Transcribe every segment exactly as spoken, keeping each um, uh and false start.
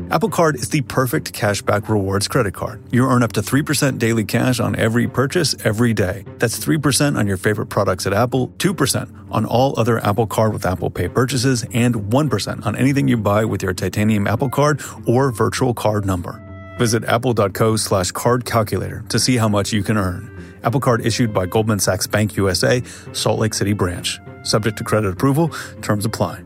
Apple Card is the perfect cashback rewards credit card. You earn up to three percent daily cash on every purchase every day. That's three percent on your favorite products at Apple, two percent on all other Apple Card with Apple Pay purchases, and one percent on anything you buy with your titanium Apple Card or virtual card number. Visit apple.co slash card calculator to see how much you can earn. Apple Card issued by Goldman Sachs Bank U S A, Salt Lake City branch. Subject to credit approval. Terms apply.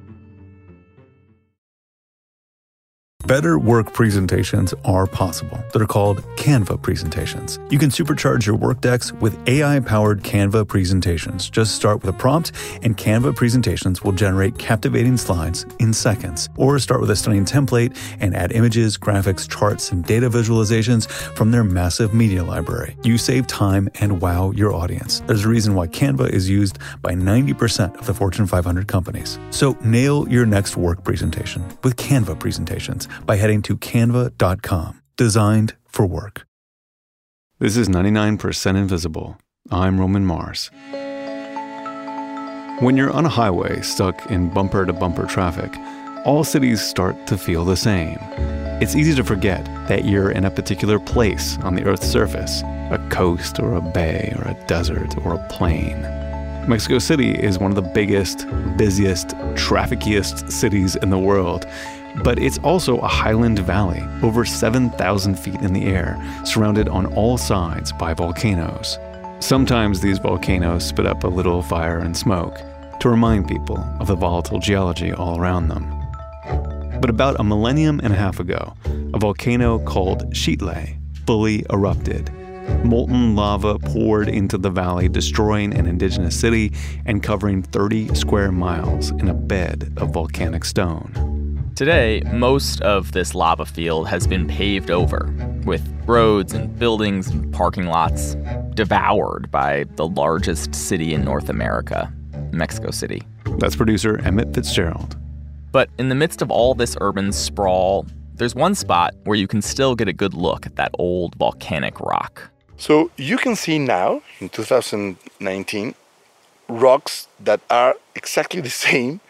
Better work presentations are possible. They're called Canva presentations. You can supercharge your work decks with A I-powered Canva presentations. Just start with a prompt, and Canva presentations will generate captivating slides in seconds. Or start with a stunning template and add images, graphics, charts, and data visualizations from their massive media library. You save time and wow your audience. There's a reason why Canva is used by ninety percent of the Fortune five hundred companies. So nail your next work presentation with Canva presentations by heading to canva dot com. Designed for work. This is ninety-nine percent Invisible. I'm Roman Mars. When you're on a highway stuck in bumper-to-bumper traffic, all cities start to feel the same. It's easy to forget that you're in a particular place on the Earth's surface, a coast or a bay or a desert or a plain. Mexico City is one of the biggest, busiest, traffickiest cities in the world. But it's also a highland valley, over seven thousand feet in the air, surrounded on all sides by volcanoes. Sometimes these volcanoes spit up a little fire and smoke to remind people of the volatile geology all around them. But about a millennium and a half ago, a volcano called Xitle fully erupted. Molten lava poured into the valley, destroying an indigenous city and covering thirty square miles in a bed of volcanic stone. Today, most of this lava field has been paved over, with roads and buildings and parking lots devoured by the largest city in North America, Mexico City. That's producer Emmett Fitzgerald. But in the midst of all this urban sprawl, there's one spot where you can still get a good look at that old volcanic rock. So you can see now, in two thousand nineteen, rocks that are exactly the same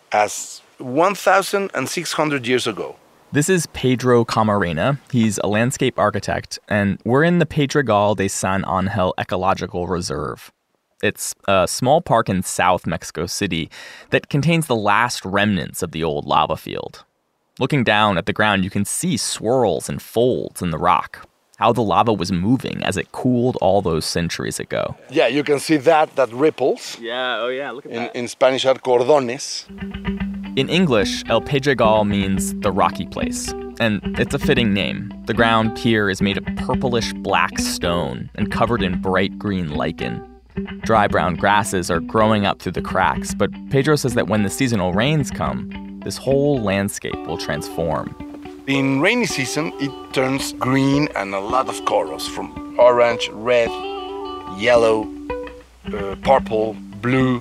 as one thousand six hundred years ago. This is Pedro Camarena. He's a landscape architect, and we're in the Pedregal de San Angel Ecological Reserve. It's a small park in South Mexico City that contains the last remnants of the old lava field. Looking down at the ground, you can see swirls and folds in the rock, how the lava was moving as it cooled all those centuries ago. Yeah, you can see that, that ripples. Yeah, oh yeah, look at in, that. In Spanish are cordones. In English, El Pedregal means the rocky place, and it's a fitting name. The ground here is made of purplish black stone and covered in bright green lichen. Dry brown grasses are growing up through the cracks, but Pedro says that when the seasonal rains come, this whole landscape will transform. In rainy season, it turns green and a lot of colors, from orange, red, yellow, uh, purple, blue,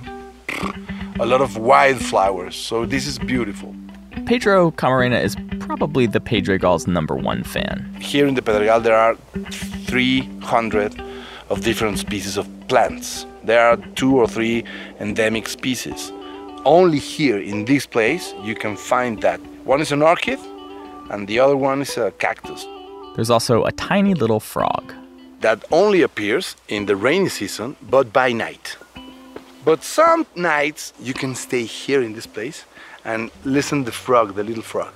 a lot of wildflowers. So this is beautiful. Pedro Camarena is probably the Pedregal's number one fan. Here in the Pedregal, there are three hundred of different species of plants. There are two or three endemic species. Only here in this place, you can find that. One is an orchid, and the other one is a cactus. There's also a tiny little frog that only appears in the rainy season, but by night. But some nights you can stay here in this place and listen to the frog, the little frog.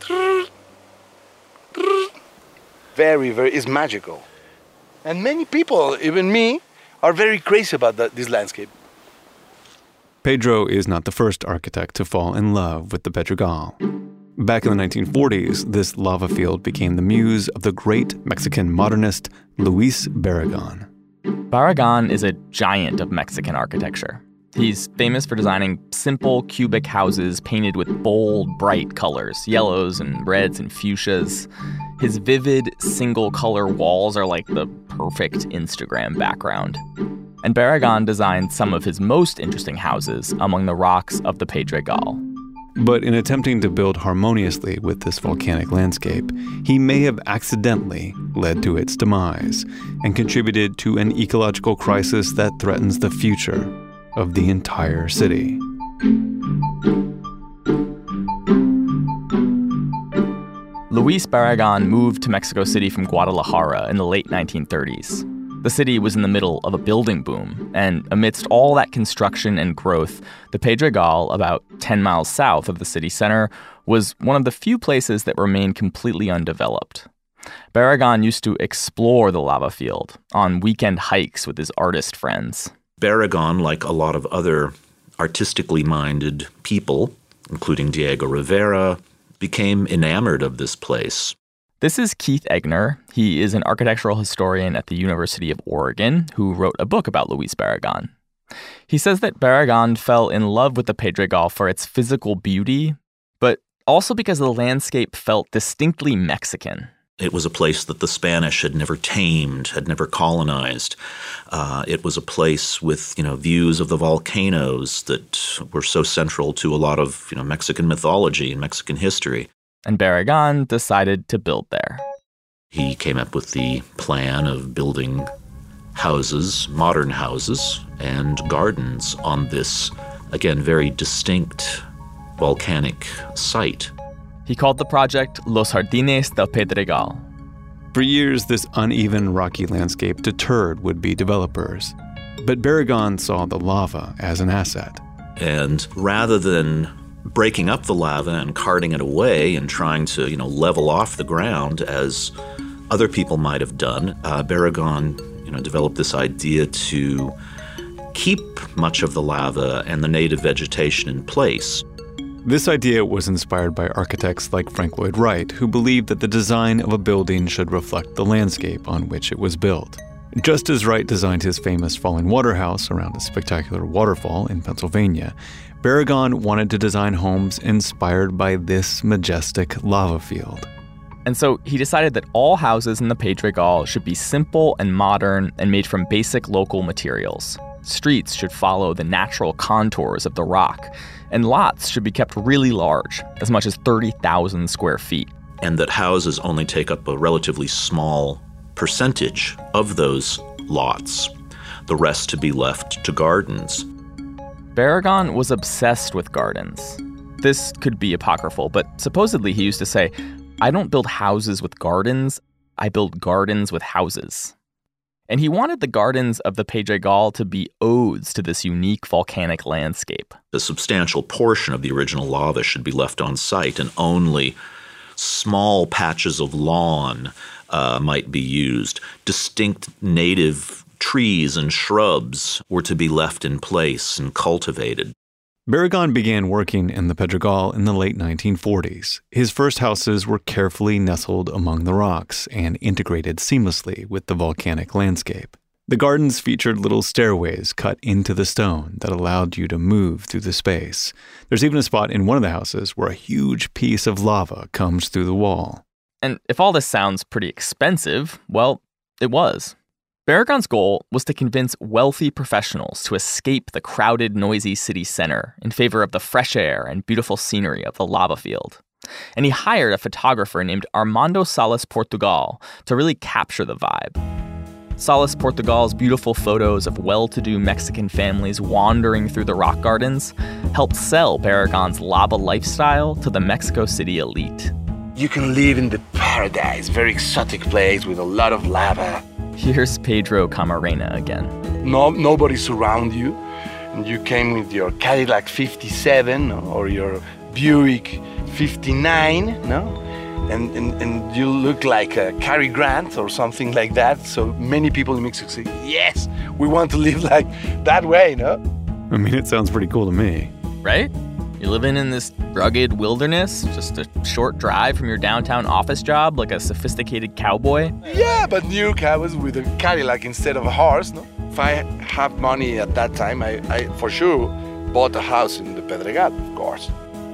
Very, very, it's magical. And many people, even me, are very crazy about that, this landscape. Pedro is not the first architect to fall in love with the Pedregal. Back in the nineteen forties, this lava field became the muse of the great Mexican modernist Luis Barragan. Barragan is a giant of Mexican architecture. He's famous for designing simple cubic houses painted with bold, bright colors, yellows and reds and fuchsias. His vivid, single-color walls are like the perfect Instagram background. And Barragan designed some of his most interesting houses among the rocks of the Pedregal. But in attempting to build harmoniously with this volcanic landscape, he may have accidentally led to its demise and contributed to an ecological crisis that threatens the future of the entire city. Luis Barragan moved to Mexico City from Guadalajara in the late nineteen thirties. The city was in the middle of a building boom, and amidst all that construction and growth, the Pedregal, about ten miles south of the city center, was one of the few places that remained completely undeveloped. Barragan used to explore the lava field on weekend hikes with his artist friends. Barragan, like a lot of other artistically minded people, including Diego Rivera, became enamored of this place. This is Keith Egner. He is an architectural historian at the University of Oregon who wrote a book about Luis Barragan. He says that Barragan fell in love with the Pedregal for its physical beauty, but also because the landscape felt distinctly Mexican. It was a place that the Spanish had never tamed, had never colonized. Uh, it was a place with, you know, views of the volcanoes that were so central to a lot of, you know, Mexican mythology and Mexican history. And Barragan decided to build there. He came up with the plan of building houses, modern houses, and gardens on this, again, very distinct volcanic site. He called the project Los Jardines del Pedregal. For years, this uneven, rocky landscape deterred would-be developers. But Barragan saw the lava as an asset. And rather than breaking up the lava and carting it away and trying to, you know, level off the ground as other people might have done, uh, Barragan, you know, developed this idea to keep much of the lava and the native vegetation in place. This idea was inspired by architects like Frank Lloyd Wright, who believed that the design of a building should reflect the landscape on which it was built. Just as Wright designed his famous Falling Water House around a spectacular waterfall in Pennsylvania, Barragan wanted to design homes inspired by this majestic lava field. And so he decided that all houses in the Pedregal should be simple and modern and made from basic local materials. Streets should follow the natural contours of the rock, and lots should be kept really large, as much as thirty thousand square feet. And that houses only take up a relatively small percentage of those lots, the rest to be left to gardens. Barragan was obsessed with gardens. This could be apocryphal, but supposedly he used to say, "I don't build houses with gardens, I build gardens with houses." And he wanted the gardens of the Pedregal to be odes to this unique volcanic landscape. A substantial portion of the original lava should be left on site, and only small patches of lawn uh, might be used. Distinct native trees and shrubs were to be left in place and cultivated. Barragan began working in the Pedregal in the late nineteen forties. His first houses were carefully nestled among the rocks and integrated seamlessly with the volcanic landscape. The gardens featured little stairways cut into the stone that allowed you to move through the space. There's even a spot in one of the houses where a huge piece of lava comes through the wall. And if all this sounds pretty expensive, well, it was. Barragan's goal was to convince wealthy professionals to escape the crowded, noisy city center in favor of the fresh air and beautiful scenery of the lava field. And he hired a photographer named Armando Salas Portugal to really capture the vibe. Salas Portugal's beautiful photos of well-to-do Mexican families wandering through the rock gardens helped sell Barragan's lava lifestyle to the Mexico City elite. You can live in the paradise, very exotic place with a lot of lava. Here's Pedro Camarena again. No, nobody surround you, and you came with your Cadillac fifty-seven or your Buick fifty-nine, no? And, and and you look like a Cary Grant or something like that. So many people in Mexico say, yes, we want to live like that way, no? I mean, it sounds pretty cool to me. Right? You're living in this rugged wilderness, just a short drive from your downtown office job, like a sophisticated cowboy. Yeah, but new cows with a Cadillac instead of a horse, no? If I have money at that time, I, I for sure bought a house in the Pedregal, of course.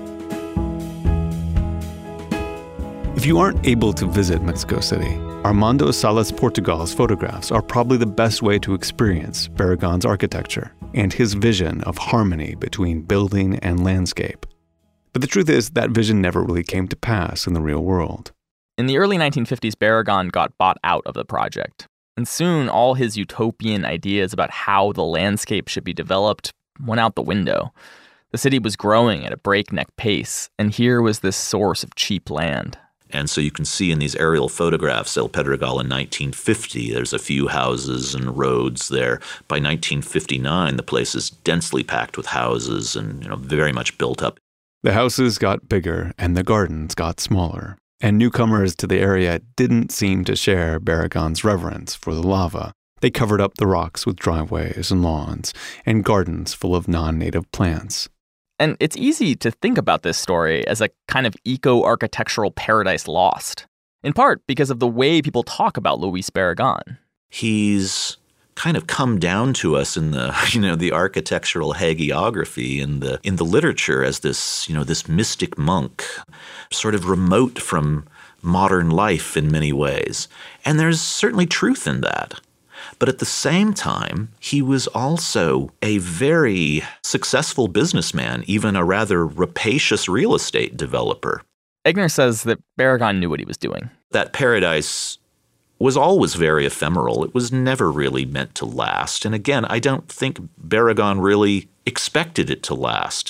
If you aren't able to visit Mexico City, Armando Salas Portugal's photographs are probably the best way to experience Barragan's architecture and his vision of harmony between building and landscape. But the truth is, that vision never really came to pass in the real world. In the early nineteen fifties, Barragan got bought out of the project. And soon, all his utopian ideas about how the landscape should be developed went out the window. The city was growing at a breakneck pace, and here was this source of cheap land. And so you can see in these aerial photographs, El Pedregal in nineteen fifty, there's a few houses and roads there. By nineteen fifty-nine, the place is densely packed with houses and, you know, very much built up. The houses got bigger and the gardens got smaller. And newcomers to the area didn't seem to share Barragán's reverence for the lava. They covered up the rocks with driveways and lawns and gardens full of non-native plants. And it's easy to think about this story as a kind of eco-architectural paradise lost, in part because of the way people talk about Luis Barragán. He's kind of come down to us in the, you know, the architectural hagiography in the in the literature as this, you know, this mystic monk, sort of remote from modern life in many ways. And there's certainly truth in that. But at the same time, he was also a very successful businessman, even a rather rapacious real estate developer. Egner says that Barragán knew what he was doing. That paradise was always very ephemeral. It was never really meant to last. And again, I don't think Barragán really expected it to last.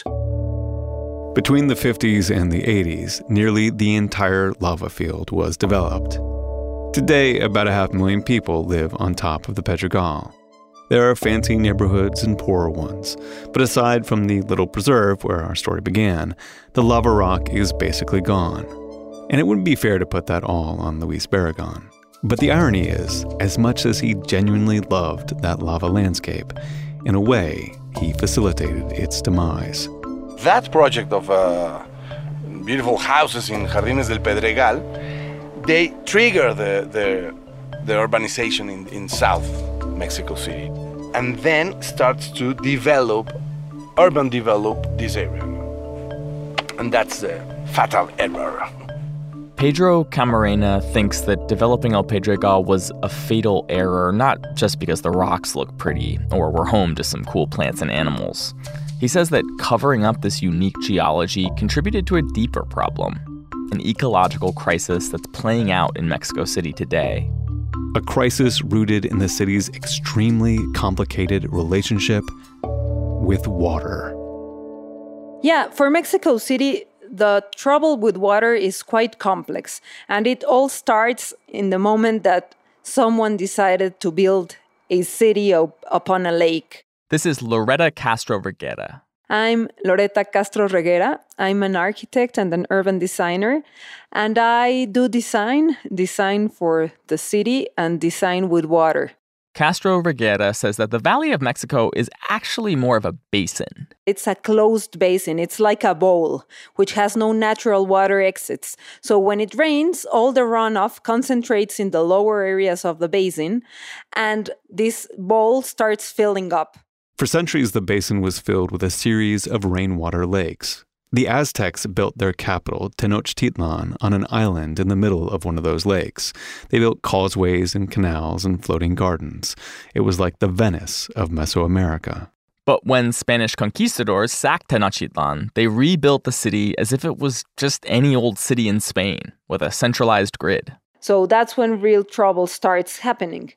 Between the fifties and the eighties, nearly the entire lava field was developed. Today, about a half million people live on top of the Pedregal. There are fancy neighborhoods and poorer ones, but aside from the little preserve where our story began, the lava rock is basically gone. And it wouldn't be fair to put that all on Luis Barragán. But the irony is, as much as he genuinely loved that lava landscape, in a way, he facilitated its demise. That project of uh, beautiful houses in Jardines del Pedregal, they trigger the, the, the urbanization in, in South Mexico City, and then starts to develop, urban develop this area. And that's the fatal error. Pedro Camarena thinks that developing El Pedregal was a fatal error, not just because the rocks look pretty or were home to some cool plants and animals. He says that covering up this unique geology contributed to a deeper problem, an ecological crisis that's playing out in Mexico City today. A crisis rooted in the city's extremely complicated relationship with water. Yeah, for Mexico City, the trouble with water is quite complex, and it all starts in the moment that someone decided to build a city op- upon a lake. This is Loretta Castro Reguera. I'm Loretta Castro Reguera. I'm an architect and an urban designer, and I do design, design for the city and design with water. Castro Reguera says that the Valley of Mexico is actually more of a basin. It's a closed basin. It's like a bowl, which has no natural water exits. So when it rains, all the runoff concentrates in the lower areas of the basin, and this bowl starts filling up. For centuries, the basin was filled with a series of rainwater lakes. The Aztecs built their capital, Tenochtitlan, on an island in the middle of one of those lakes. They built causeways and canals and floating gardens. It was like the Venice of Mesoamerica. But when Spanish conquistadors sacked Tenochtitlan, they rebuilt the city as if it was just any old city in Spain, with a centralized grid. So that's when real trouble starts happening.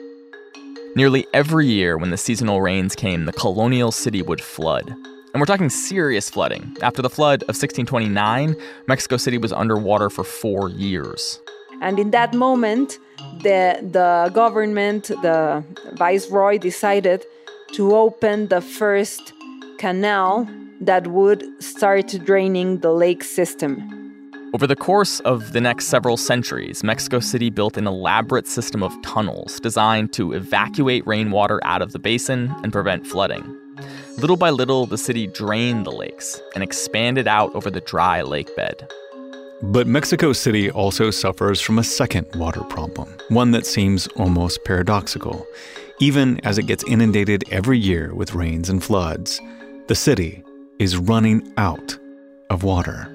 Nearly every year when the seasonal rains came, the colonial city would flood. And we're talking serious flooding. After the flood of sixteen twenty-nine, Mexico City was underwater for four years. And in that moment, the, the government, the viceroy, decided to open the first canal that would start draining the lake system. Over the course of the next several centuries, Mexico City built an elaborate system of tunnels designed to evacuate rainwater out of the basin and prevent flooding. Little by little, the city drained the lakes and expanded out over the dry lake bed. But Mexico City also suffers from a second water problem, one that seems almost paradoxical. Even as it gets inundated every year with rains and floods, the city is running out of water.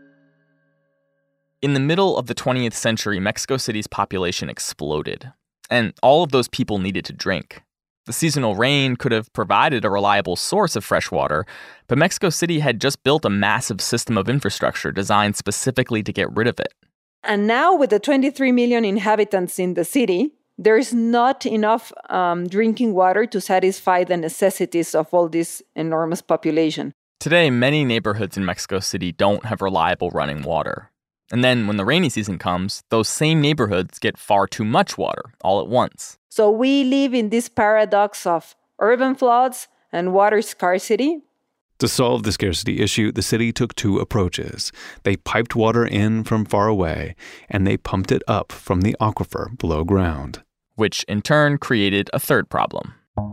In the middle of the twentieth century, Mexico City's population exploded, and all of those people needed to drink. The seasonal rain could have provided a reliable source of fresh water, but Mexico City had just built a massive system of infrastructure designed specifically to get rid of it. And now with the twenty-three million inhabitants in the city, there's not enough um, drinking water to satisfy the necessities of all this enormous population. Today, many neighborhoods in Mexico City don't have reliable running water. And then when the rainy season comes, those same neighborhoods get far too much water all at once. So we live in this paradox of urban floods and water scarcity. To solve the scarcity issue, the city took two approaches. They piped water in from far away, and they pumped it up from the aquifer below ground. Which in turn created a third problem.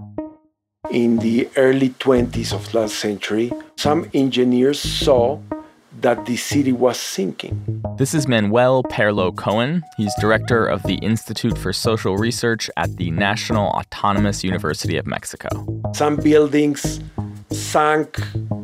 In the early twenties of last century, some engineers saw that the city was sinking. This is Manuel Perlo Cohen. He's director of the Institute for Social Research at the National Autonomous University of Mexico. Some buildings sank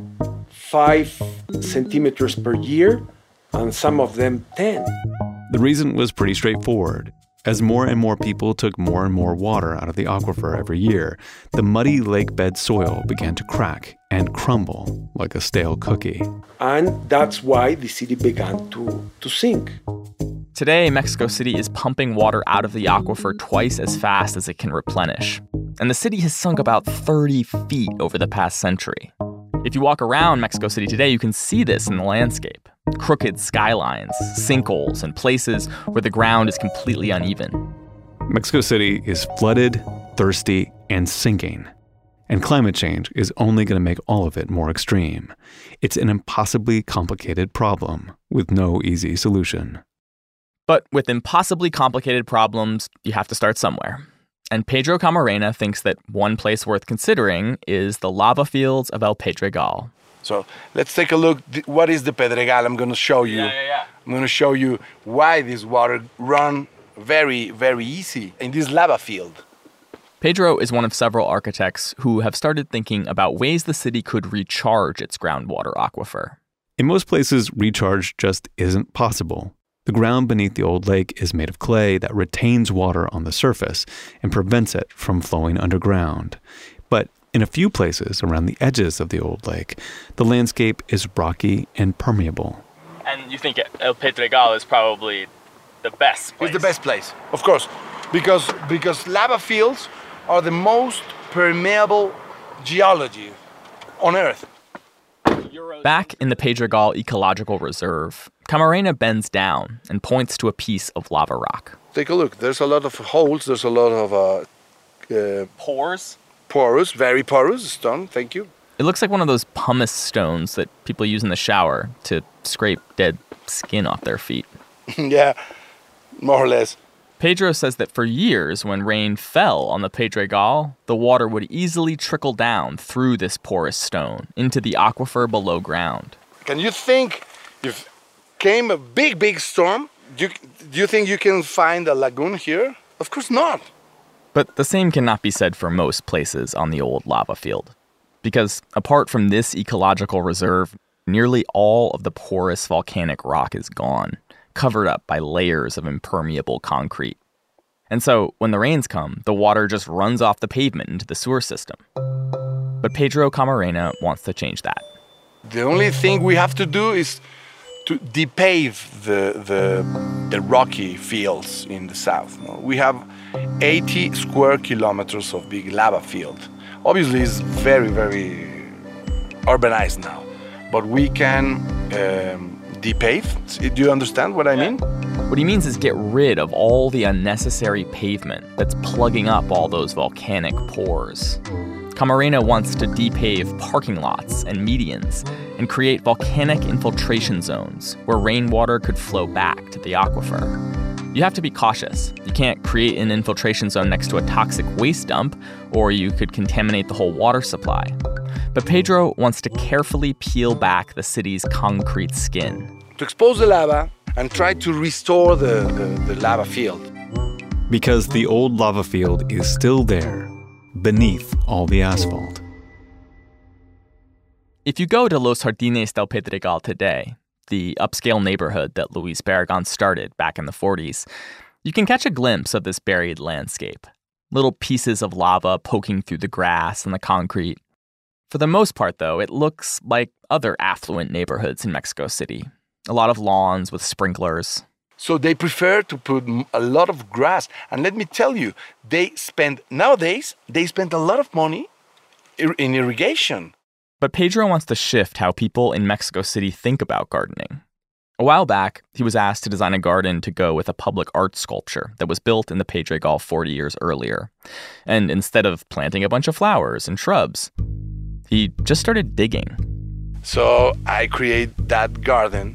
five centimeters per year, and some of them ten. The reason was pretty straightforward. As more and more people took more and more water out of the aquifer every year, the muddy lakebed soil began to crack and crumble like a stale cookie. And that's why the city began to, to sink. Today, Mexico City is pumping water out of the aquifer twice as fast as it can replenish. And the city has sunk about thirty feet over the past century. If you walk around Mexico City today, you can see this in the landscape. Crooked skylines, sinkholes, and places where the ground is completely uneven. Mexico City is flooded, thirsty, and sinking. And climate change is only going to make all of it more extreme. It's an impossibly complicated problem with no easy solution. But with impossibly complicated problems, you have to start somewhere. And Pedro Camarena thinks that one place worth considering is the lava fields of El Pedregal. So let's take a look. What is the Pedregal? I'm going to show you. Yeah, yeah, yeah. I'm going to show you why this water run very, very easy in this lava field. Pedro is one of several architects who have started thinking about ways the city could recharge its groundwater aquifer. In most places, recharge just isn't possible. The ground beneath the old lake is made of clay that retains water on the surface and prevents it from flowing underground. But in a few places around the edges of the old lake, the landscape is rocky and permeable. And you think El Pedregal is probably the best place? It's the best place, of course, because, because lava fields are the most permeable geology on Earth. Back in the Pedregal Ecological Reserve, Camarena bends down and points to a piece of lava rock. Take a look. There's a lot of holes. There's a lot of uh, uh, Pores? porous, very porous stone. Thank you. It looks like one of those pumice stones that people use in the shower to scrape dead skin off their feet. Yeah, more or less. Pedro says that for years, when rain fell on the Pedregal, the water would easily trickle down through this porous stone into the aquifer below ground. Can you think if came a big, big storm, do you, do you think you can find a lagoon here? Of course not. But the same cannot be said for most places on the old lava field. Because apart from this ecological reserve, nearly all of the porous volcanic rock is gone, covered up by layers of impermeable concrete. And so, when the rains come, the water just runs off the pavement into the sewer system. But Pedro Camarena wants to change that. The only thing we have to do is to depave the, the, the rocky fields in the south. We have eighty square kilometers of big lava field. Obviously, it's very, very urbanized now. But we can um, depave. Do you understand what I mean? What he means is get rid of all the unnecessary pavement that's plugging up all those volcanic pores. Camarena wants to depave parking lots and medians and create volcanic infiltration zones where rainwater could flow back to the aquifer. You have to be cautious. You can't create an infiltration zone next to a toxic waste dump, or you could contaminate the whole water supply. But Pedro wants to carefully peel back the city's concrete skin. To expose the lava and try to restore the, the, the lava field. Because the old lava field is still there, beneath all the asphalt. If you go to Los Jardines del Pedregal today, the upscale neighborhood that Luis Barragán started back in the forties, you can catch a glimpse of this buried landscape. Little pieces of lava poking through the grass and the concrete. For the most part, though, it looks like other affluent neighborhoods in Mexico City. A lot of lawns with sprinklers. So they prefer to put a lot of grass. And let me tell you, they spend, nowadays, they spend a lot of money in irrigation. But Pedro wants to shift how people in Mexico City think about gardening. A while back, he was asked to design a garden to go with a public art sculpture that was built in the Pedregal forty years earlier. And instead of planting a bunch of flowers and shrubs, he just started digging. So I create that garden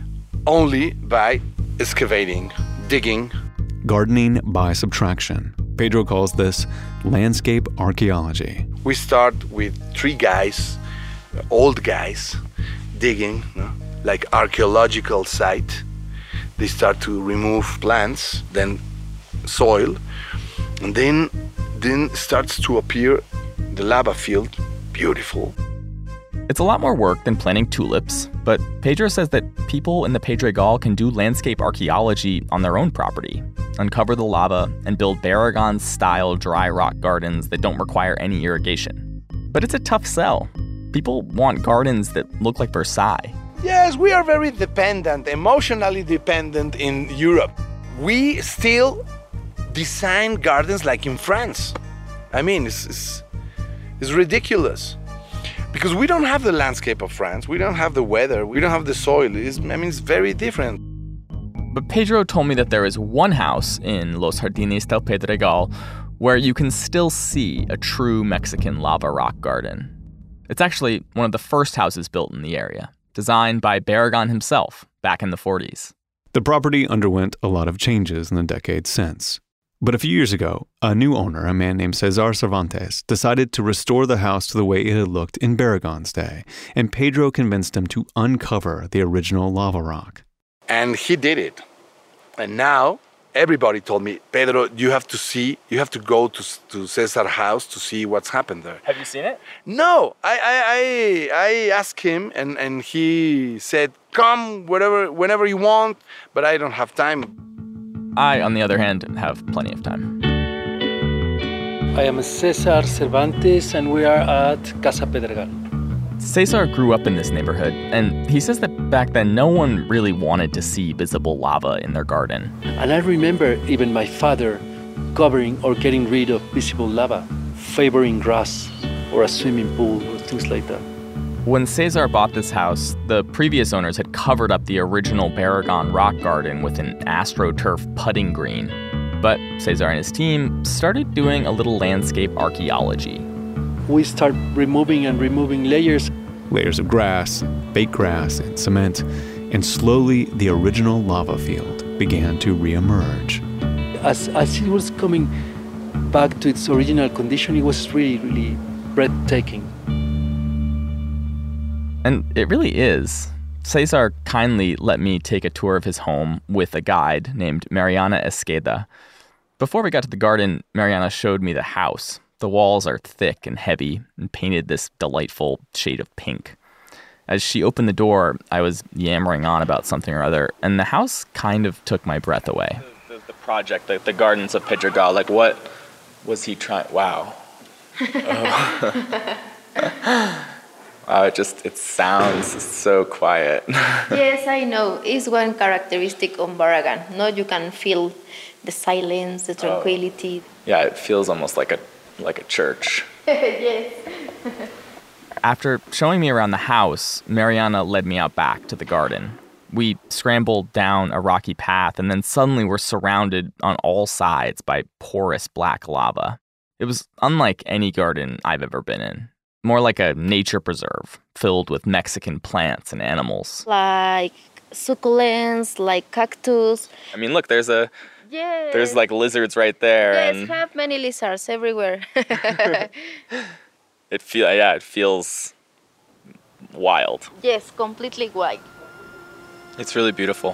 only by excavating, digging. Gardening by subtraction. Pedro calls this landscape archaeology. We start with three guys, old guys, digging, no? Like archaeological site. They start to remove plants, then soil, and then then starts to appear the lava field. Beautiful. It's a lot more work than planting tulips, but Pedro says that people in the Pedregal can do landscape archaeology on their own property, uncover the lava, and build Barragán-style dry rock gardens that don't require any irrigation. But it's a tough sell. People want gardens that look like Versailles. Yes, we are very dependent, emotionally dependent in Europe. We still design gardens like in France. I mean, it's, it's, it's ridiculous. Because we don't have the landscape of France. We don't have the weather. We don't have the soil. It's, I mean, it's very different. But Pedro told me that there is one house in Los Jardines del Pedregal where you can still see a true Mexican lava rock garden. It's actually one of the first houses built in the area, designed by Barragán himself back in the forties. The property underwent a lot of changes in the decades since. But a few years ago, a new owner, a man named Cesar Cervantes, decided to restore the house to the way it had looked in Barragán's day, and Pedro convinced him to uncover the original lava rock. And he did it. And now everybody told me, Pedro, you have to see, you have to go to to Cesar's house to see what's happened there. Have you seen it? No, I I I, I asked him, and, and he said, come whatever, whenever you want, but I don't have time. I, on the other hand, have plenty of time. I am Cesar Cervantes, and we are at Casa Pedregal. Cesar grew up in this neighborhood, and he says that back then no one really wanted to see visible lava in their garden. And I remember even my father covering or getting rid of visible lava, favoring grass or a swimming pool or things like that. When Cesar bought this house, the previous owners had covered up the original Barragán rock garden with an AstroTurf putting green. But Cesar and his team started doing a little landscape archaeology. We start removing and removing layers. Layers of grass, fake grass, and cement. And slowly, the original lava field began to reemerge. As, as it was coming back to its original condition, it was really, really breathtaking. And it really is. Cesar kindly let me take a tour of his home with a guide named Mariana Esqueda. Before we got to the garden, Mariana showed me the house. The walls are thick and heavy and painted this delightful shade of pink. As she opened the door, I was yammering on about something or other, and the house kind of took my breath away. The, the, the project, like the Gardens of Pedregal, like what was he trying? Wow. Oh. Wow, it just, it sounds so quiet. Yes, I know. It's one characteristic of Barragán. No, you can feel the silence, the tranquility. Oh. Yeah, it feels almost like a like a church. Yes. After showing me around the house, Mariana led me out back to the garden. We scrambled down a rocky path, and then suddenly we're surrounded on all sides by porous black lava. It was unlike any garden I've ever been in. More like a nature preserve filled with Mexican plants and animals. Like succulents, like cactus. I mean, look, there's a yes. there's like lizards right there. Yes, and have many lizards everywhere. It feel yeah, it feels wild. Yes, completely wild. It's really beautiful.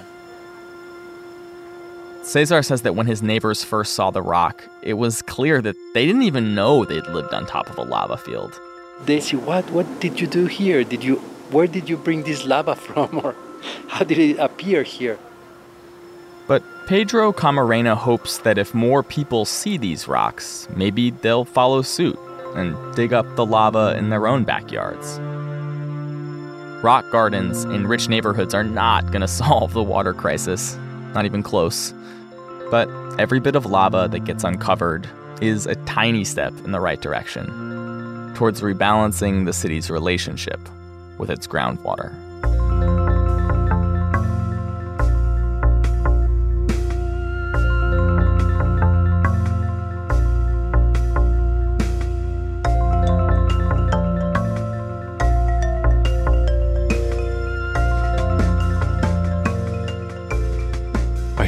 Cesar says that when his neighbors first saw the rock, it was clear that they didn't even know they'd lived on top of a lava field. They say, what, what did you do here? Did you, where did you bring this lava from? Or how did it appear here? But Pedro Camarena hopes that if more people see these rocks, maybe they'll follow suit and dig up the lava in their own backyards. Rock gardens in rich neighborhoods are not going to solve the water crisis, not even close. But every bit of lava that gets uncovered is a tiny step in the right direction towards rebalancing the city's relationship with its groundwater.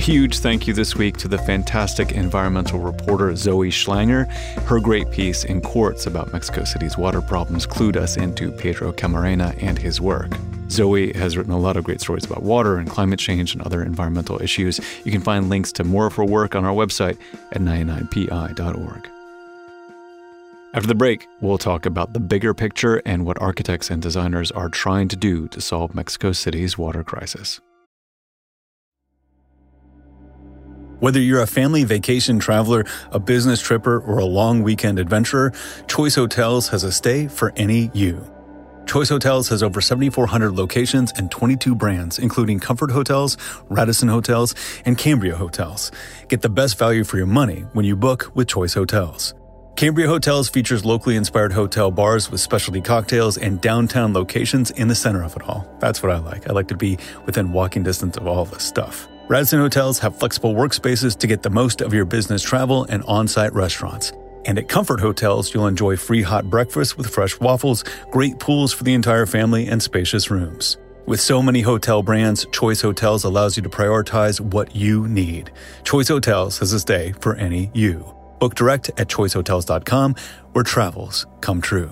huge thank you this week to the fantastic environmental reporter Zoe Schlanger. Her great piece in Quartz about Mexico City's water problems clued us into Pedro Camarena and his work. Zoe has written a lot of great stories about water and climate change and other environmental issues. You can find links to more of her work on our website at ninety-nine P I dot org. After the break, we'll talk about the bigger picture and what architects and designers are trying to do to solve Mexico City's water crisis. Whether you're a family vacation traveler, a business tripper, or a long weekend adventurer, Choice Hotels has a stay for any you. Choice Hotels has over seventy-four hundred locations and twenty-two brands, including Comfort Hotels, Radisson Hotels, and Cambria Hotels. Get the best value for your money when you book with Choice Hotels. Cambria Hotels features locally inspired hotel bars with specialty cocktails and downtown locations in the center of it all. That's what I like. I like to be within walking distance of all this stuff. Radisson Hotels have flexible workspaces to get the most of your business travel and on-site restaurants. And at Comfort Hotels, you'll enjoy free hot breakfast with fresh waffles, great pools for the entire family, and spacious rooms. With so many hotel brands, Choice Hotels allows you to prioritize what you need. Choice Hotels has a stay for any you. Book direct at choice hotels dot com, where travels come true.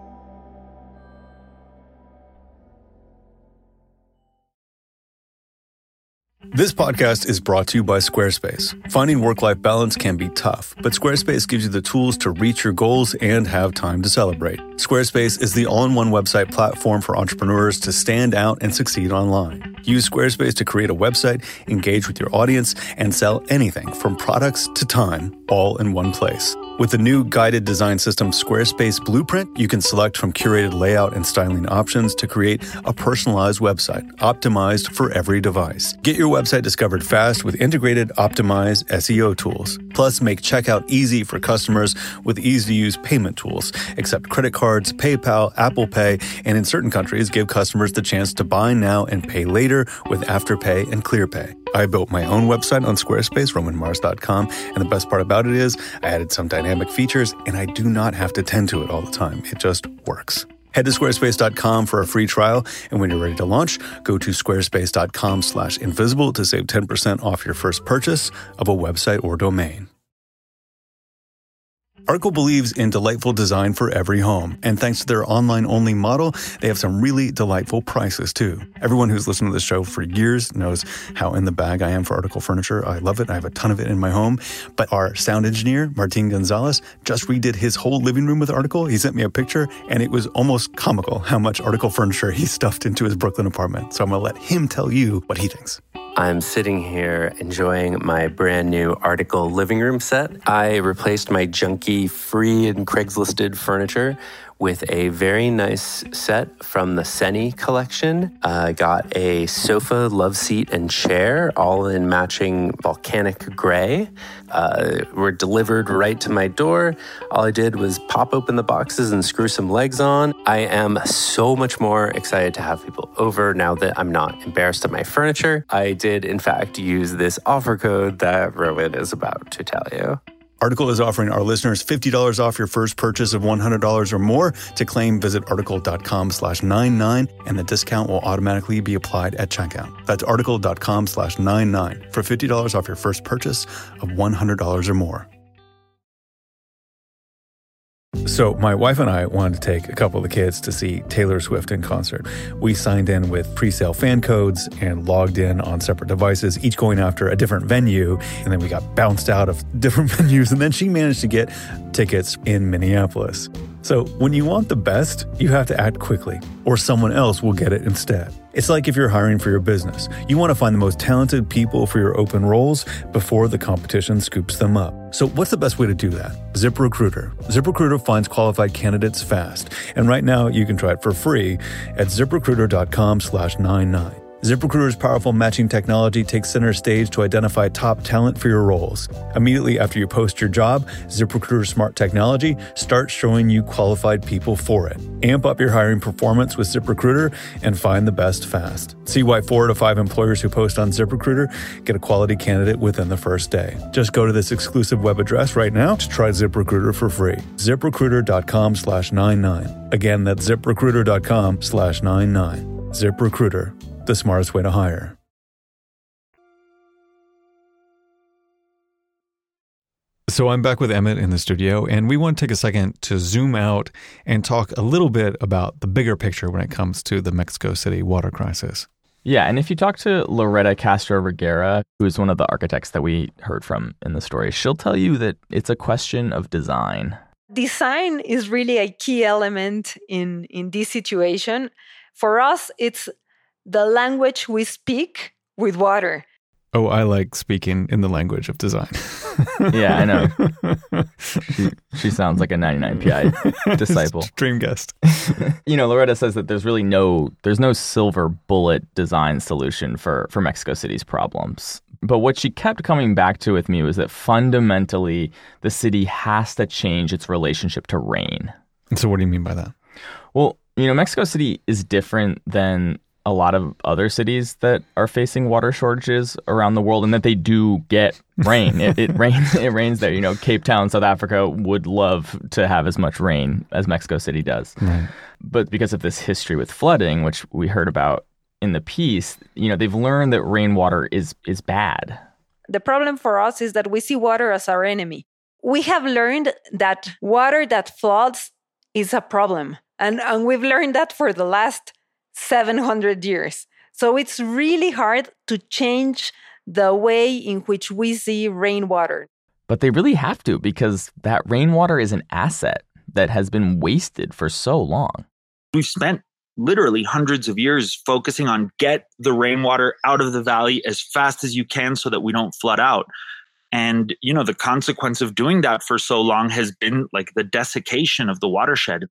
This podcast is brought to you by Squarespace. Finding work-life balance can be tough, but Squarespace gives you the tools to reach your goals and have time to celebrate. Squarespace is the all-in-one website platform for entrepreneurs to stand out and succeed online. Use Squarespace to create a website, engage with your audience, and sell anything from products to time, all in one place. With the new guided design system Squarespace Blueprint, you can select from curated layout and styling options to create a personalized website, optimized for every device. Get your website discovered fast with integrated, optimized S E O tools. Plus, make checkout easy for customers with easy-to-use payment tools. Accept credit cards, PayPal, Apple Pay, and in certain countries, give customers the chance to buy now and pay later with Afterpay and ClearPay. I built my own website on Squarespace, roman mars dot com, and the best part about it is I added some dynamic features, and I do not have to tend to it all the time. It just works. Head to squarespace dot com for a free trial, and when you're ready to launch, go to squarespace dot com slash invisible to save ten percent off your first purchase of a website or domain. Article believes in delightful design for every home, and thanks to their online-only model, they have some really delightful prices, too. Everyone who's listened to the show for years knows how in the bag I am for Article furniture. I love it. I have a ton of it in my home. But our sound engineer, Martin Gonzalez, just redid his whole living room with Article. He sent me a picture, and it was almost comical how much Article furniture he stuffed into his Brooklyn apartment. So I'm going to let him tell you what he thinks. I'm sitting here enjoying my brand new Article living room set. I replaced my junky free and Craigslisted furniture with a very nice set from the Seni collection. I uh, got a sofa, love seat, and chair, all in matching volcanic gray. Uh, were delivered right to my door. All I did was pop open the boxes and screw some legs on. I am so much more excited to have people over now that I'm not embarrassed of my furniture. I did, in fact, use this offer code that Rowan is about to tell you. Article is offering our listeners fifty dollars off your first purchase of one hundred dollars or more. To claim, visit article dot com slash ninety-nine, and the discount will automatically be applied at checkout. That's article dot com slash ninety-nine for fifty dollars off your first purchase of one hundred dollars or more. So my wife and I wanted to take a couple of the kids to see Taylor Swift in concert. We signed in with pre-sale fan codes and logged in on separate devices, each going after a different venue. And then we got bounced out of different venues. And then she managed to get tickets in Minneapolis. So when you want the best, you have to act quickly, or someone else will get it instead. It's like if you're hiring for your business. You want to find the most talented people for your open roles before the competition scoops them up. So what's the best way to do that? ZipRecruiter. ZipRecruiter finds qualified candidates fast. And right now you can try it for free at ziprecruiter dot com slash ninety-nine. ZipRecruiter's powerful matching technology takes center stage to identify top talent for your roles. Immediately after you post your job, ZipRecruiter's smart technology starts showing you qualified people for it. Amp up your hiring performance with ZipRecruiter and find the best fast. See why four out of five employers who post on ZipRecruiter get a quality candidate within the first day. Just go to this exclusive web address right now to try ZipRecruiter for free. ZipRecruiter dot com slash ninety-nine. Again, that's ZipRecruiter dot com slash ninety-nine. ZipRecruiter. The smartest way to hire. So I'm back with Emmett in the studio, and we want to take a second to zoom out and talk a little bit about the bigger picture when it comes to the Mexico City water crisis. Yeah, and if you talk to Loretta Castro Reguera, who's one of the architects that we heard from in the story, she'll tell you that it's a question of design. Design is really a key element in, in this situation. For us, it's the language we speak with water. Oh, I like speaking in the language of design. Yeah, I know. She, she sounds like a ninety-nine P I disciple. Dream guest. You know, Loretta says that there's really no, there's no silver bullet design solution for, for Mexico City's problems. But what she kept coming back to with me was that fundamentally the city has to change its relationship to rain. So what do you mean by that? Well, you know, Mexico City is different than a lot of other cities that are facing water shortages around the world, and that they do get rain. it, it rains. It rains there. You know, Cape Town, South Africa would love to have as much rain as Mexico City does. Right. But because of this history with flooding, which we heard about in the piece, you know, they've learned that rainwater is is bad. The problem for us is that we see water as our enemy. We have learned that water that floods is a problem, and and we've learned that for the last seven hundred years. So it's really hard to change the way in which we see rainwater. But they really have to, because that rainwater is an asset that has been wasted for so long. We've spent literally hundreds of years focusing on get the rainwater out of the valley as fast as you can so that we don't flood out. And, you know, the consequence of doing that for so long has been like the desiccation of the watershed.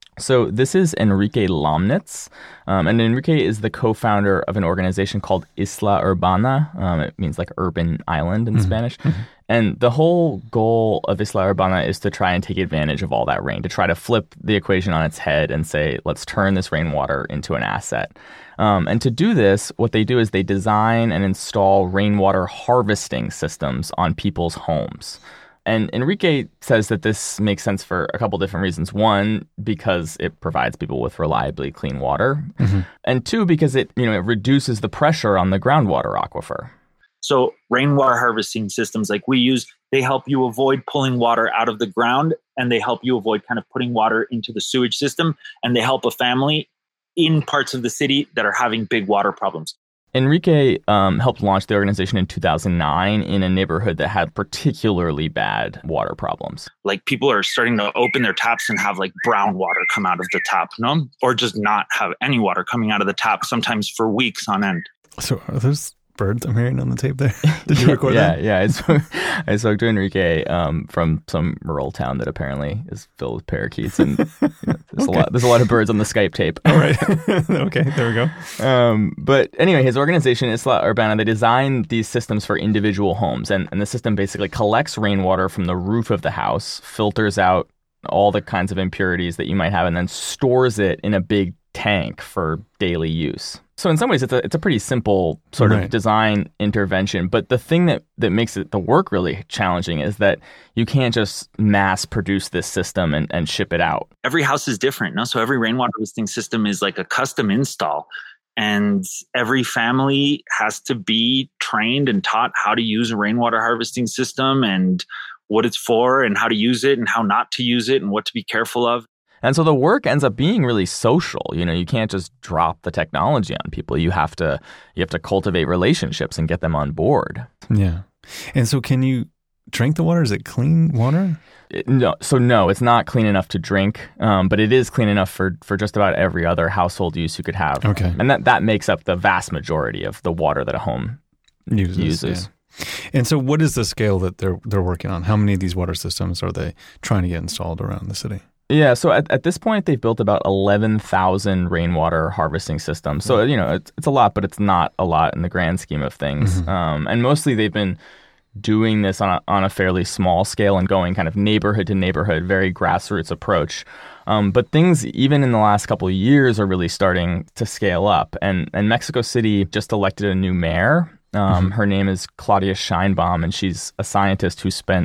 So this is Enrique Lomnitz, um, and Enrique is the co-founder of an organization called Isla Urbana. Um, it means like urban island in mm-hmm. Spanish. Mm-hmm. And the whole goal of Isla Urbana is to try and take advantage of all that rain, to try to flip the equation on its head and say, let's turn this rainwater into an asset. Um, and to do this, what they do is they design and install rainwater harvesting systems on people's homes. And Enrique says that this makes sense for a couple different reasons. One, because it provides people with reliably clean water. Mm-hmm. And two, because it, you know, it reduces the pressure on the groundwater aquifer. So rainwater harvesting systems like we use, they help you avoid pulling water out of the ground, and they help you avoid kind of putting water into the sewage system, and they help a family in parts of the city that are having big water problems. Enrique um, helped launch the organization in two thousand nine in a neighborhood that had particularly bad water problems. Like people are starting to open their taps and have like brown water come out of the tap, no? Or just not have any water coming out of the tap, sometimes for weeks on end. So are those birds I'm hearing on the tape there? Did you record yeah, that? Yeah, I spoke, I spoke to Enrique um, from some rural town that apparently is filled with parakeets, and you know, there's okay. a lot. There's a lot of birds on the Skype tape. All right, okay, there we go. Um, but anyway, his organization Isla Urbana, they designed these systems for individual homes, and, and the system basically collects rainwater from the roof of the house, filters out all the kinds of impurities that you might have, and then stores it in a big tank for daily use. So in some ways, it's a it's a pretty simple sort right. of design intervention. But the thing that, that makes it the work really challenging is that you can't just mass produce this system and, and ship it out. Every house is different, no? So every rainwater harvesting system is like a custom install. And every family has to be trained and taught how to use a rainwater harvesting system and what it's for and how to use it and how not to use it and what to be careful of. And so the work ends up being really social. You know, you can't just drop the technology on people. You have to you have to cultivate relationships and get them on board. Yeah. And so can you drink the water? Is it clean water? It, no. So no, it's not clean enough to drink, um, but it is clean enough for, for just about every other household use you could have. Okay. And that, that makes up the vast majority of the water that a home uses. uses. Yeah. And so what is the scale that they're they're working on? How many of these water systems are they trying to get installed around the city? Yeah, so at, at this point, they've built about eleven thousand rainwater harvesting systems. So, you know, it's, it's a lot, but it's not a lot in the grand scheme of things. Mm-hmm. Um, and mostly they've been doing this on a, on a fairly small scale and going kind of neighborhood to neighborhood, very grassroots approach. Um, but things, even in the last couple of years, are really starting to scale up. And, and Mexico City just elected a new mayor. Um, mm-hmm. Her name is Claudia Sheinbaum, and she's a scientist who spent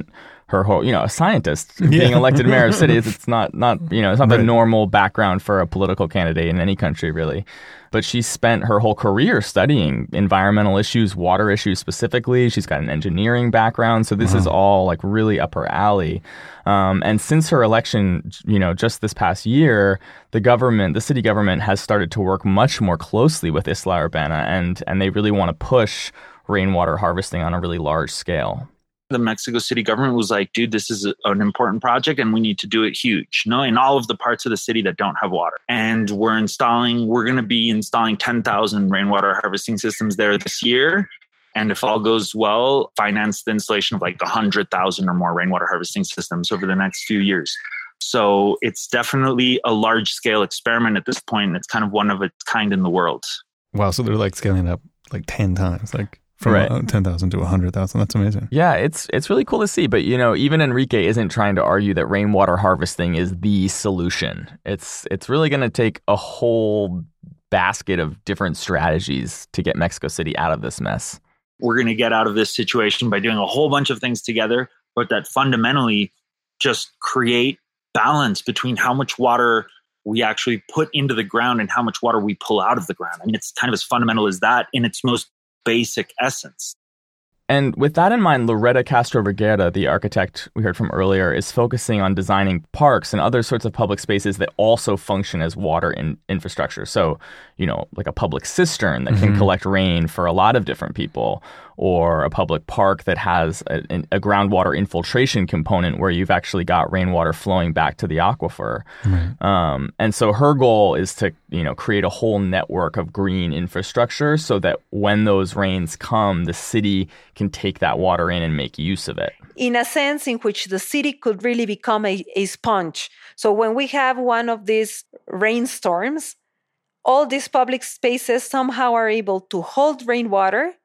her whole, you know, a scientist being Yeah. elected mayor of cities. It's not, not you know, it's not the Right. normal background for a political candidate in any country, really. But she spent her whole career studying environmental issues, water issues specifically. She's got an engineering background. So this is all like really up her alley. Um, and since her election, you know, just this past year, the government, the city government has started to work much more closely with Isla Urbana, and, and they really want to push rainwater harvesting on a really large scale. The Mexico City government was like, dude, this is a, an important project and we need to do it huge, no, in all of the parts of the city that don't have water. And we're installing, we're going to be installing ten thousand rainwater harvesting systems there this year. And if all goes well, finance the installation of like one hundred thousand or more rainwater harvesting systems over the next few years. So it's definitely a large scale experiment at this point. And it's kind of one of its kind in the world. Wow. So they're like scaling up like ten times, like from Right. ten thousand to one hundred thousand. That's amazing. Yeah, it's it's really cool to see. But, you know, even Enrique isn't trying to argue that rainwater harvesting is the solution. It's it's really going to take a whole basket of different strategies to get Mexico City out of this mess. We're going to get out of this situation by doing a whole bunch of things together, but that fundamentally just create balance between how much water we actually put into the ground and how much water we pull out of the ground. I mean, it's kind of as fundamental as that in its most basic essence. And with that in mind, Loretta Castro Vergara, the architect we heard from earlier, is focusing on designing parks and other sorts of public spaces that also function as water in infrastructure. So, you know, like a public cistern that Mm-hmm. can collect rain for a lot of different people, or a public park that has a, a groundwater infiltration component where you've actually got rainwater flowing back to the aquifer. Right. Um, and so her goal is to, you know, create a whole network of green infrastructure so that when those rains come, the city can take that water in and make use of it. In a sense in which the city could really become a, a sponge. So when we have one of these rainstorms, all these public spaces somehow are able to hold rainwater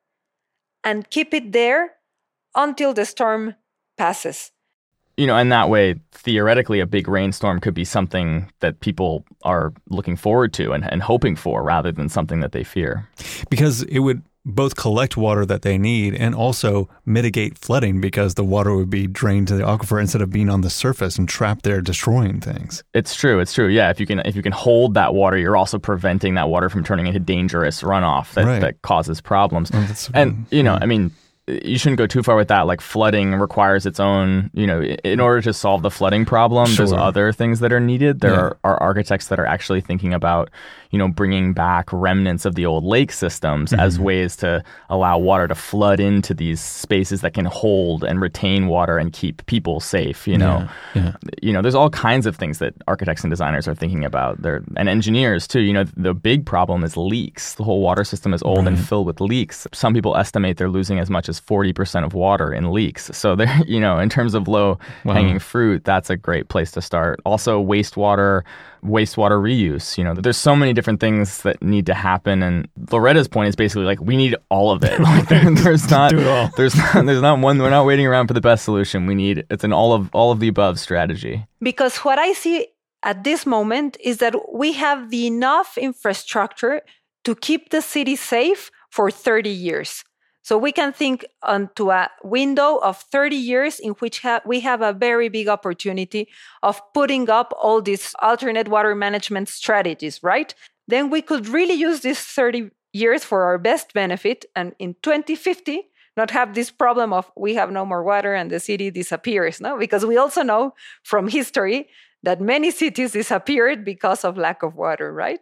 and keep it there until the storm passes. You know, and that way, theoretically, a big rainstorm could be something that people are looking forward to and, and hoping for rather than something that they fear. Because it would both collect water that they need and also mitigate flooding because the water would be drained to the aquifer instead of being on the surface and trapped there destroying things. It's true. It's true. Yeah. If you can, if you can hold that water, you're also preventing that water from turning into dangerous runoff that, Right. that causes problems. Oh, that's- And, you know, I mean, you shouldn't go too far with that. Like flooding requires its own, you know, in order to solve the flooding problem, there's Sure. other things that are needed. There Yeah. are, are architects that are actually thinking about, you know, bringing back remnants of the old lake systems Mm-hmm. as ways to allow water to flood into these spaces that can hold and retain water and keep people safe, you know. Yeah, yeah. You know, there's all kinds of things that architects and designers are thinking about. They're, and engineers too. You know, the big problem is leaks. The whole water system is old and Right. filled with leaks. Some people estimate they're losing as much as forty percent of water in leaks. So they're, you know, in terms of low Wow. hanging fruit, that's a great place to start. Also wastewater, wastewater reuse. You know, there's so many different things that need to happen. And Loretta's point is basically like, we need all of it. Like there, there's not, Do it all. there's not, there's not one, we're not waiting around for the best solution. We need, it's an all of, all of the above strategy. Because what I see at this moment is that we have the enough infrastructure to keep the city safe for thirty years. So we can think onto a window of thirty years in which ha- we have a very big opportunity of putting up all these alternate water management strategies, right? Then we could really use these thirty years for our best benefit. And in twenty fifty, not have this problem of we have no more water and the city disappears, no? Because we also know from history that many cities disappeared because of lack of water, right?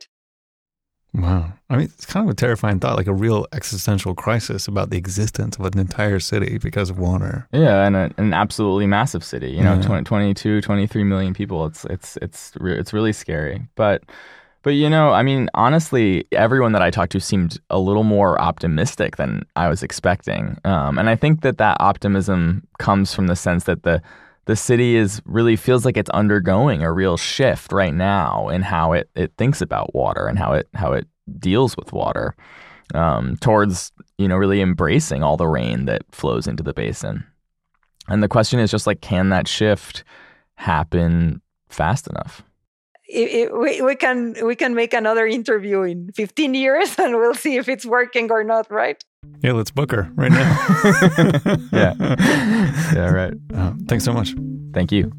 Wow. I mean, it's kind of a terrifying thought, like a real existential crisis about the existence of an entire city because of water. Yeah, and a, an absolutely massive city. You know, Yeah. twenty, twenty-two, twenty-three million people. It's it's it's re- it's really scary. But but you know, I mean, honestly, everyone that I talked to seemed a little more optimistic than I was expecting. Um, and I think that that optimism comes from the sense that the the city is really feels like it's undergoing a real shift right now in how it, it thinks about water and how it how it deals with water, um, towards, you know, really embracing all the rain that flows into the basin. And the question is just like, can that shift happen fast enough? It, it, we, we can we can make another interview in fifteen years and we'll see if it's working or not, right? Yeah, let's book her right now. Yeah. Yeah, right. Uh, thanks so much. Thank you.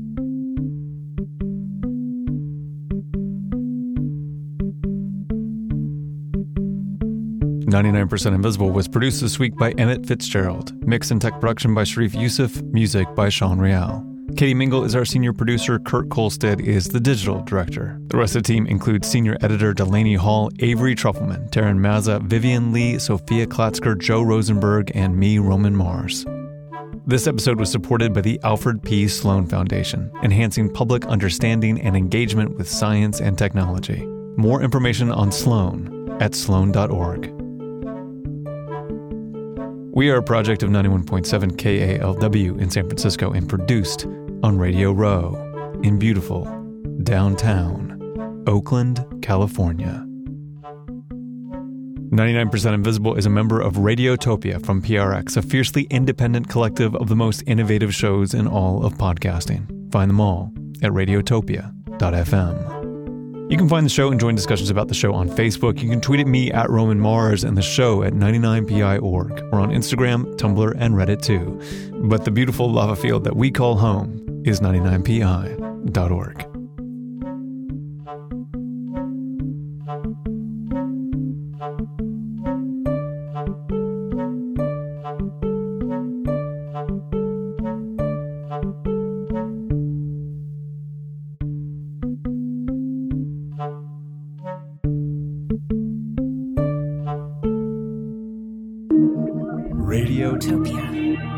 ninety-nine percent Invisible was produced this week by Emmett Fitzgerald. Mix and tech production by Sharif Youssef. Music by Sean Real. Katie Mingle is our senior producer. Kurt Kolstad is the digital director. The rest of the team includes senior editor Delaney Hall, Avery Trufelman, Taryn Mazza, Vivian Lee, Sophia Klatzker, Joe Rosenberg, and me, Roman Mars. This episode was supported by the Alfred P. Sloan Foundation, enhancing public understanding and engagement with science and technology. More information on Sloan at sloan dot org. We are a project of ninety-one point seven K A L W in San Francisco and produced on Radio Row in beautiful downtown Oakland, California. ninety-nine percent Invisible is a member of Radiotopia from P R X, a fiercely independent collective of the most innovative shows in all of podcasting. Find them all at radiotopia dot f m. You can find the show and join discussions about the show on Facebook. You can tweet at me at Roman Mars and the show at ninety-nine P I dot org. We're on Instagram, Tumblr, and Reddit too. But the beautiful lava field that we call home is ninety-nine P I dot org. Radiotopia.